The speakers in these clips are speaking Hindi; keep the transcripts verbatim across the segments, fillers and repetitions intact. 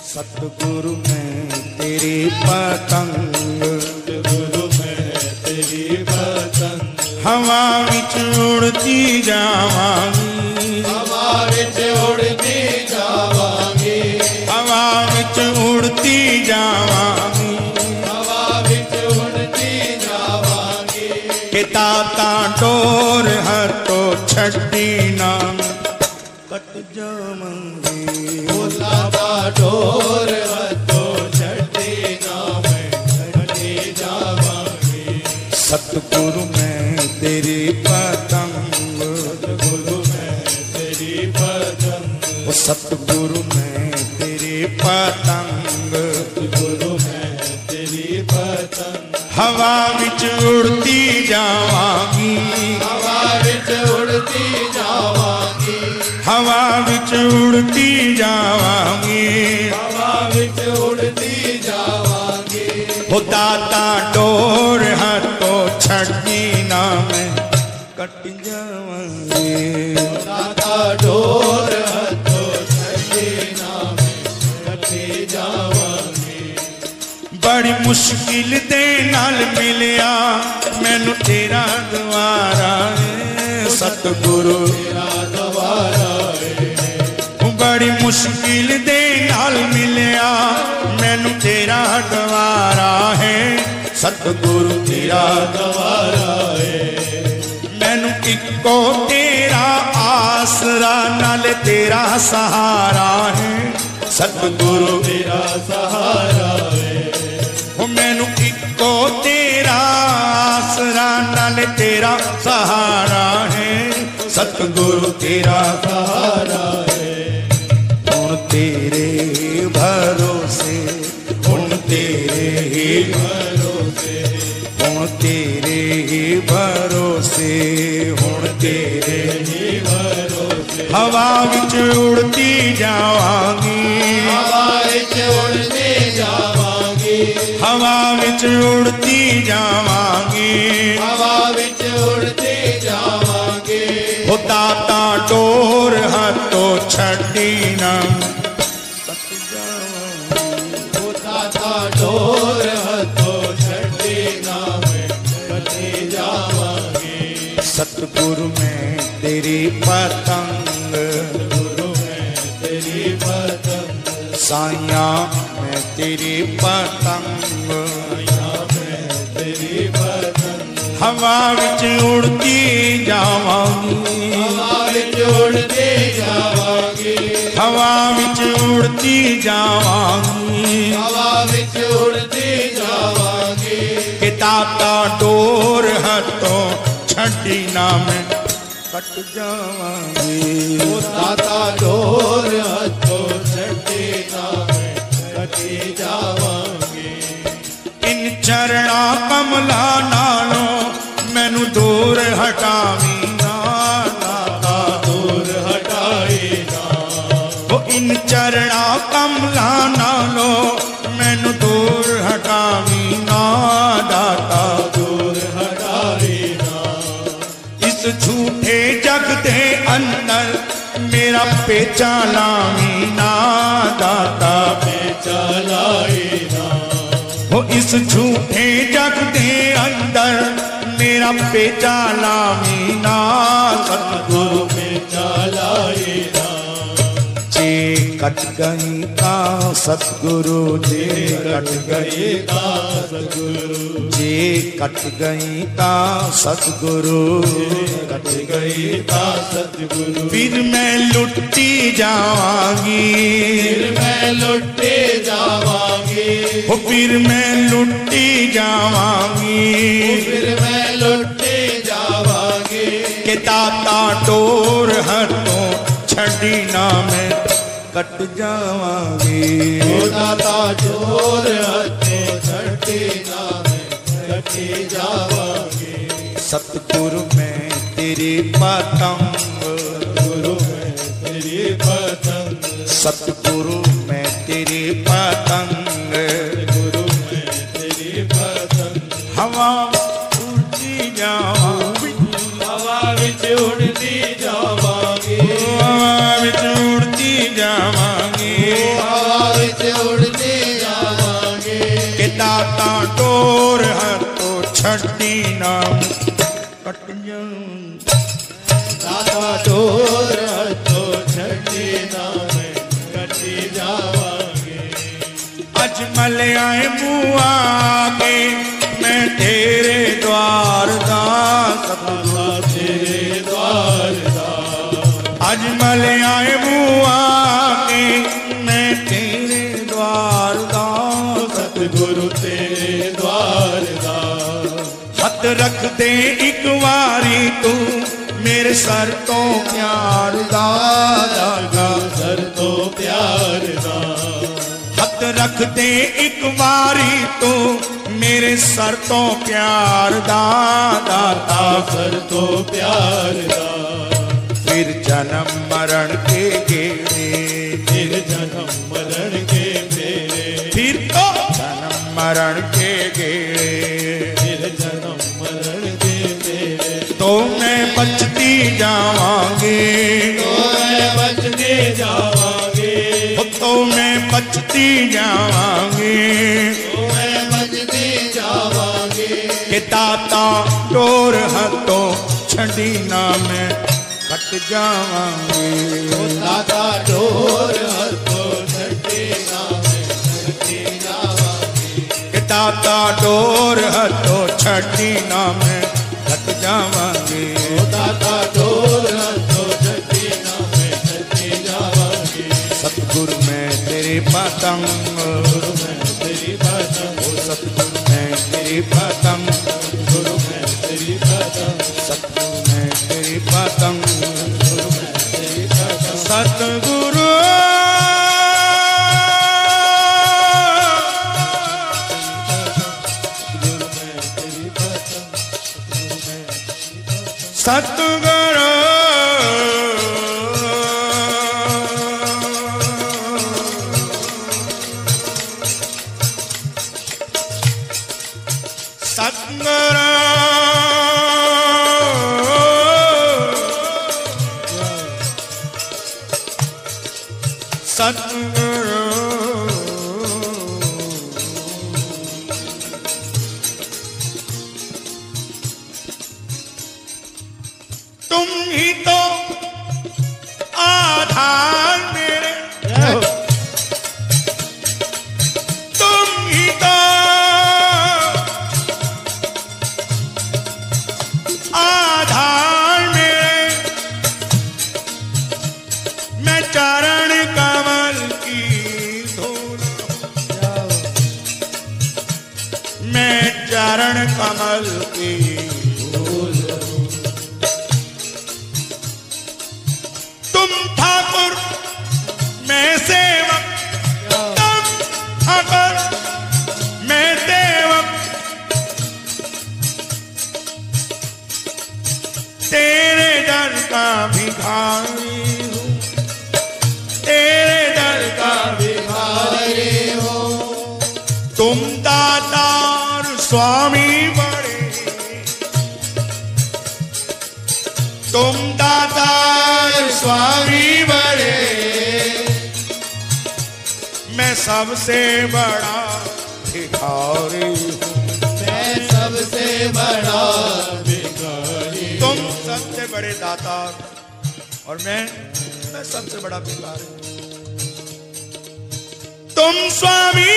सतगुरु मैं तेरी पतंग, सतगुरु मैं तेरी पतंग, हवा विच उड़ती जावांगी, हवा विच उड़ती जावांगी, हवा विच उड़ती जावांगी, हवा विच उड़ती जावांगी। के ताता डोर हथों छड्डी ना कट जावांगी, ताता डोर हथों छड्डी ना मैं कटी जावांगी। सतगुरु मैं तेरी पतंग, सतगुरु मैं तेरी पतंग, ओ सतगुरु मैं तेरी पतंग, सतगुरु मैं तेरी पतंग, हवा विच उड़ती जावांगी, हवा विच उड़ती जावांगी, हवा विच उड़ती जावांगी, हवा विच उड़ती जावांगी। ओ दाता डोर हथों छड्डी ना मैं कट जावांगी, दाता डोर हथों छड्डी ना मैं कटी जावांगी। बड़ी मुश्किल दे नाल मिलिया मैनू तेरा द्वारा है सतगुरु, तेरा द्वारा है, बड़ी मुश्किल दे नाल मिलिया मैनू तेरा द्वारा है सतगुरु तेरा द्वारा है। मैनू इको तेरा आसरा नाल तेरा सहारा है सतगुरु तेरा सहारा है, ओ मैनू इको तेरा आसरा नाल तेरा सहारा है सतगुरु तेरा सहारा है। हुण तेरे भरोसे, हुण तेरे ही भरोसे, हुण तेरे ही भरोसे, हुण तेरे ही भरोसे, हवा विच उड़ती जावांगी, हवा विच उड़ती जावांगी, हवा विच उड़ती जावांगी, हवा विच उड़ती जावांगी। ओ दाता डोर हथों छड्डी ना कट जावांगी, ओ दाता डोर हथों छड्डी ना मैं कटी जावांगी। सतगुरु मैं तेरी पतंग, गुरु मैं तेरी पतंग, साइया मैं तेरी पतंग, या मैं तेरी पतंग, हवा विच उड़ती जावांगी, हवा विच उड़ती जावांगी, हवा विच उड़ती जावांगी, हवा विच उड़ती जावांगी। के ताता डोर हथों छड्डी ना मैं कट जावांगी, ओ दाता डोर हथों छड्डी ना मैं कटी जावांगी। इन चरणा कमला नालों मैनू दूर हटावी ना दाता, दूर हटाई ना, ओ इन चरणा कमला नालों मैनू दूर हटावी ना दाता, दूर हटाई ना। इस झूठे जग दे अंदर मेरा पेचा लावी ना दाता, चलाई ना, ओ इस झूठे जग दे अंदर मेरा पेचा लावी ना सतगुरु में चलाई ना। जे कट गई ता सतगुरु, जे कट गई का सतगुरु, जे कट गई ता सतगुरु, कट गई का सतगुरु। फिर मैं लुटी जावांगी, फिर मैं लुटे जावांगी, ओ फिर मैं लुटी जावांगी, फिर मैं लुटे जावांगी। के ताता डोर हथों छड्डी ना मैं कट जावांगी, ओ दाता डोर हथों छड्डी ना मैं कटी जावांगी। सतगुरु मैं तेरी पतंग, गुरु मैं तेरी पतंग, सतगुरु मैं तेरी पतंग, गुरु मैं तेरी पतंग, हवा उड़ती जावांगी, हवा विच उड़ती जावांगी, हवा विच उड़ती जावांगी, हवा विच डोर हथों छड़ी नाम कट जाऊं दाता डोर हथों छड़ी नाम कटी जावांगे अज मल आए मुँह आगे मैं तेरे द्वार दा सतगुरु तेरे द्वार दा अज मल आए मुँह आगे मैं तेरे द्वार दा सतगुरु तेरे द्वार दा हथ रख दे एक वारी तू मेरे सर तो प्यार दा दागा सर तो प्यार दा हथ रख दे एक वारी तू मेरे सर तो प्यार दा दाता सर तो प्यार दा फिर जन्म मरण के गेड़े फिर जन्म मरण के मेरे फिर तो जन्म मरण के गेड़े फिर जन्म मरण के मेरे तो मैं बचती जावांगी तो मैं बचते जावांगे तो मैं बचती जावांगी तो मैं बचते जावांगे कि दाता डोर हथों छड़ी ना मैं कट जावांगी दाता डोर हथों छड़ी ना मैं कटी जावांगे कि दाता डोर हथों छड़ी ना मैं कट जावांगी दाता डोर हथों छड़ी ना मैं कटी जावांगे सतगुरु मैं तेरी पतंग गुरु मैं तेरी पतंग ओ सतगुरु मैं तेरी पतंग गुरु मैं तेरी पतंग सतगुरु मैं तेरी पतंग गुरु मैं तेरी पतंग सतगुरु गुरु मैं तेरी पतंग गुरु मैं सतगुरु सतगुरु सतगुरु तुम ही तो आधार मेरे तुम ही तो आधार मेरे मैं चरण कमल की धूल मैं चरण कमल की तुम ठाकुर मैं सेवक तुम ठाकुर मैं सेवक तेरे दर का भिखारी हूँ तेरे दर का भिखारी हो तुम दातार स्वामी बड़े तुम दातार स्वामी बड़े मैं सबसे बड़ा भिखारी हूँ मैं सबसे बड़ा भिखारी तुम सबसे बड़े दातार और मैं मैं सबसे बड़ा भिखारी हूँ तुम स्वामी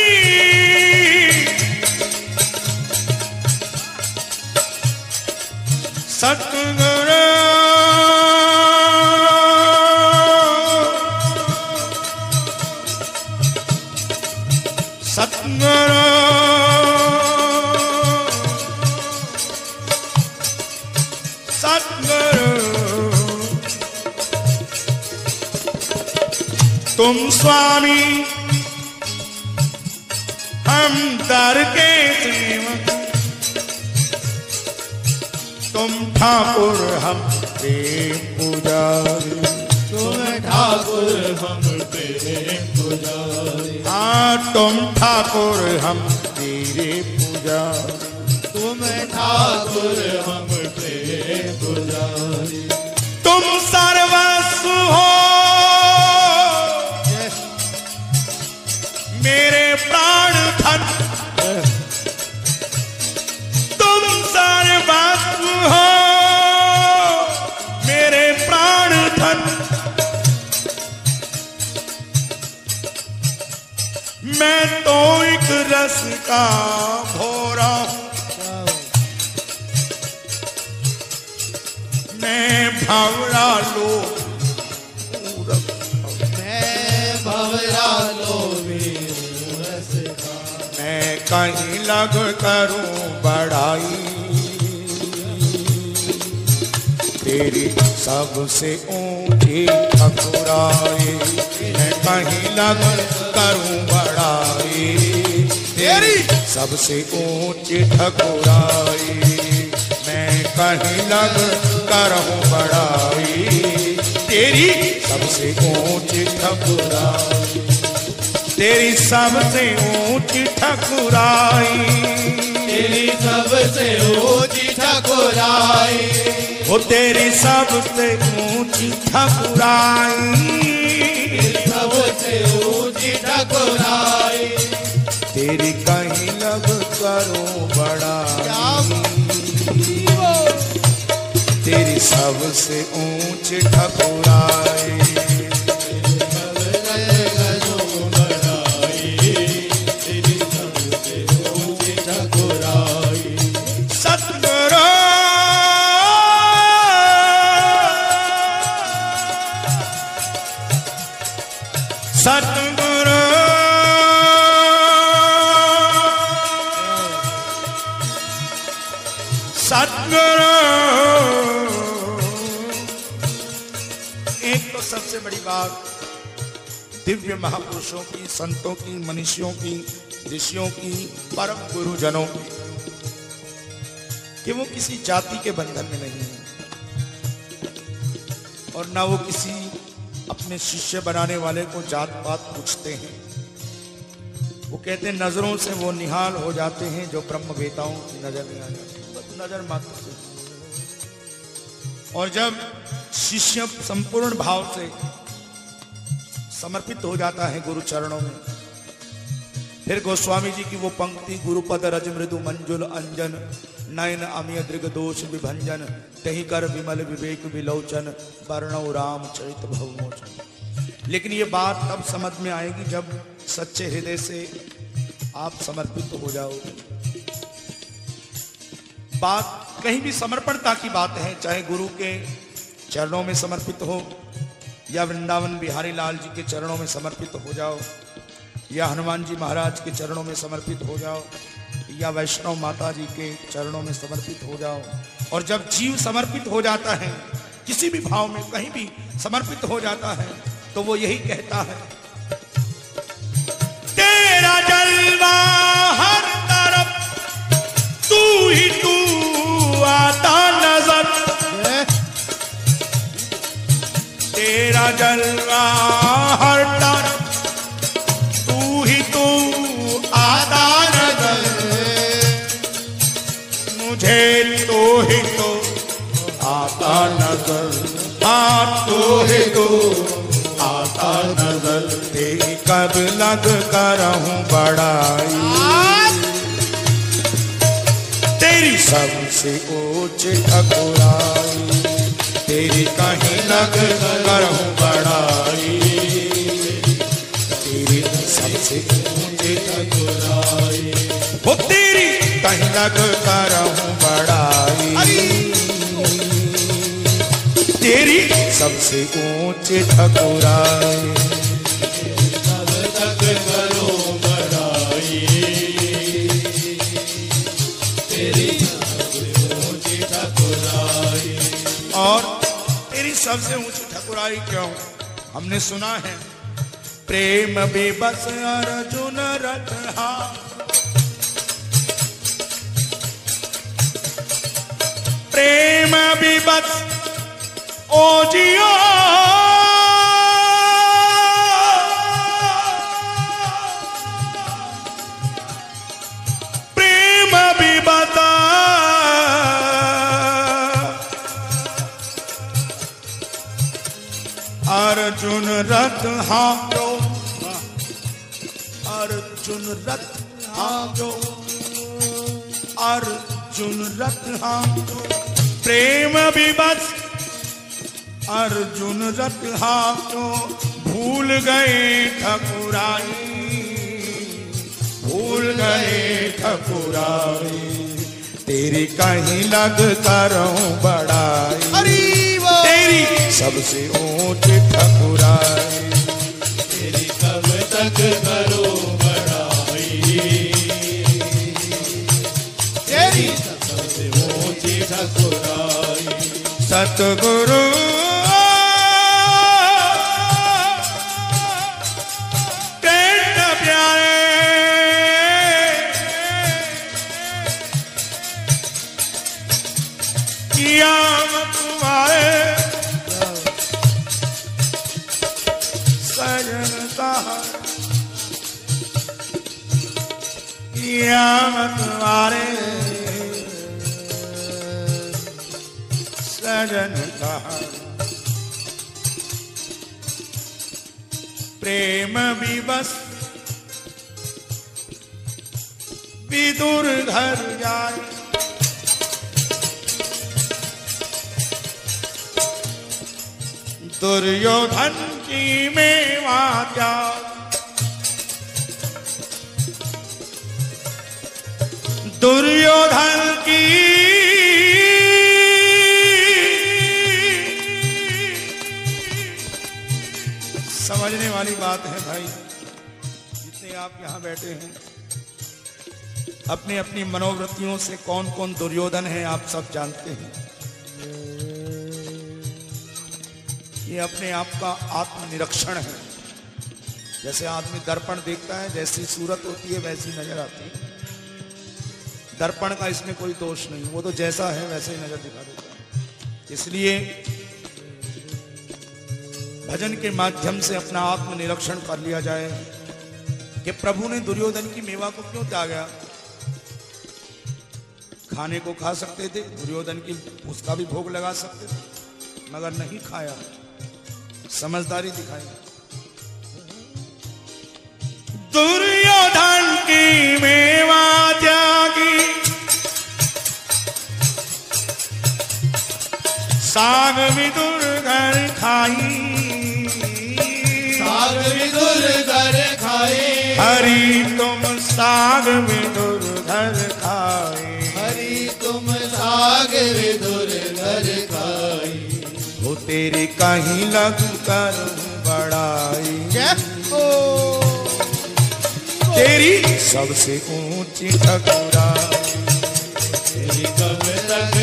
सतगुरु सतगुरु सतगुरु तुम स्वामी हम दर के सेवक तुम ठाकुर हम प्रेम पुजारी तुम ठाकुर हम तेरे पुजारी हाँ तुम ठाकुर हम तेरे पुजारी तुम ठाकुर हम तेरे पुजारी तुम सर्वस्व हो मेरे प्राण धन मैं तो एक रस का भोरा हूं, मैं भंवरा लो मैं भंवरा लोभी रस का, मैं कहीं लग करूं बड़ाई, तेरी सबसे ऊंची ठकुराई, मैं कहीं लग करूं बड़ाई, तेरी सबसे ऊंची ठकुराई, मैं कहीं लग करूं बड़ाई, तेरी सबसे ऊंची ठकुराई, तेरी सबसे ऊंची ठकुराई, तेरी सबसे ऊंची ठकुराई, वो तेरी सबसे ऊंची ठकुराई, सबसे ऊंची ठकुराई, तेरी कहीं लग करूं बड़ाई, तेरी सबसे ऊंची ठकुराई, सतगुरु सतगुरु। एक तो सबसे बड़ी बात दिव्य महापुरुषों की, संतों की, मनुष्यों की, ऋषियों की, परम गुरुजनों की, कि वो किसी जाति के बंधन में नहीं है और ना वो किसी अपने शिष्य बनाने वाले को जात पात पूछते हैं। वो कहते हैं नजरों से वो निहाल हो जाते हैं जो ब्रह्म वेताओं की नजर नहीं आ जाती, नजर मात्र से। और जब शिष्य संपूर्ण भाव से समर्पित हो जाता है गुरु चरणों में, फिर गोस्वामी जी की वो पंक्ति, गुरुपद रज मृदु मंजुल अंजन, नयन अमिय दृग दोष विभंजन, तहि कर विमल विवेक विलोचन, वर्णौ राम चरित भवमोचन। लेकिन ये बात तब समझ में आएगी जब सच्चे हृदय से आप समर्पित हो जाओगे। बात कहीं भी समर्पणता की बात है, चाहे गुरु के चरणों में समर्पित हो, या वृंदावन बिहारी लाल जी के चरणों में समर्पित हो जाओ, या हनुमान जी महाराज के चरणों में समर्पित हो जाओ, या वैष्णव माता जी के चरणों में समर्पित हो जाओ। और जब जीव समर्पित हो जाता है, किसी भी भाव में कहीं भी समर्पित हो जाता है, तो वो यही कहता है, तेरा जलवा हर तरफ तू ही तू आता नजर, तेरा जलवा हर तरफ तू ही तू आता नजर, मुझे तो ही तो आता नजर, हाँ तो ही तो आता नजर, तेरी कब लग करहूं बड़ाई, तेरी सबसे ऊंची ठकुराई, तेरी कहीं लग करहूं बड़ाई, तेरी सबसे ऊंची ठकुराई, वो तेरी कहीं लग करहूं बड़ाई, तेरी सबसे ऊंची ठकुराई, तब तक करो बड़ाई, तेरी सबसे ऊंची ठकुराई। और तेरी सबसे ऊंची ठकुराई क्यों? हमने सुना है, प्रेम बेबस अर्जुन रतहा, प्रेम बेबस ओ जियो, प्रेम बेबस अर्जुन रथ हारो, अर्जुन रथ हारो, अर्जुन रथ हारो, प्रेम विवश अर्जुन रथ हारो, भूल गए ठकुराई, ठकुराई, तेरी कहीं लग करूं बड़ाई, हरि बोल। तेरी सबसे ऊंची ठकुराई, तेरी कब तक करो बड़ाई, तेरी सबसे ऊंची ठकुराई। सतगुरु कृष्ण प्यारे, किया तुम्हारे सजन सहार, किया तुम्हारे सजन सहार, प्रेम विवश विदुर घर जाए, दुर्योधन की मेवा त्याग, दुर्योधन की समझने वाली बात है भाई। जितने आप यहाँ बैठे हैं, अपनी अपनी मनोवृत्तियों से कौन कौन दुर्योधन है आप सब जानते हैं। ये अपने आप का आत्मनिरीक्षण है। जैसे आदमी दर्पण देखता है, जैसी सूरत होती है वैसी नजर आती है। दर्पण का इसमें कोई दोष नहीं, वो तो जैसा है वैसे ही नजर दिखा देता है। इसलिए भजन के माध्यम से अपना आत्मनिरीक्षण कर लिया जाए कि प्रभु ने दुर्योधन की मेवा को क्यों त्यागा। खाने को खा सकते थे, दुर्योधन की उसका भी भोग लगा सकते थे, मगर नहीं खाया, समझदारी दिखाई। दुर्योधन की मेवा त्यागी, साग विदुर घर खाई, साग विदुर घर खाए, हरि तुम साग विदुर घर खाए, हरि तुम साग विदुर घर खाई। वो तेरी कहीं लग कर बड़ाई, तेरी सबसे ऊंची ठकुराई, तेरी कब तक